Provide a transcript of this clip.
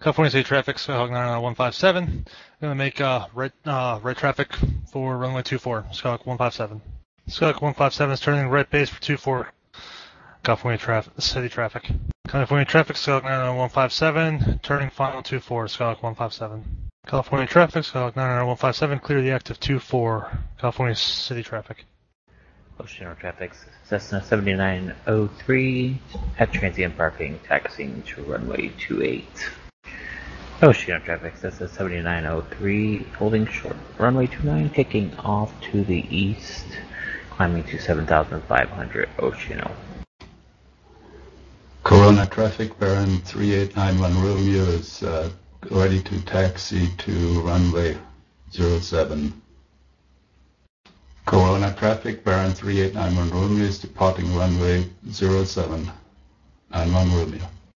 California City Traffic, Skyhawk 99157. Going to make right traffic for runway 24, Skyhawk 157. Skyhawk 157 is turning right base for 24, California City Traffic. California Traffic, Skyhawk 99157, turning final 24, Skyhawk 157. California Traffic, Skyhawk 99157, clear the active 24, California City Traffic. Oceano Traffic, Cessna 7903 at transient parking, taxiing to runway 28. Oceano Traffic, Cessna 7903, holding short, runway 29, taking off to the east, climbing to 7,500 Oceano. Corona Traffic, Baron 3891 Romeo is ready to taxi to runway 07. Corona Traffic, Baron 3891 Romeo is departing runway 07. 91 Romeo.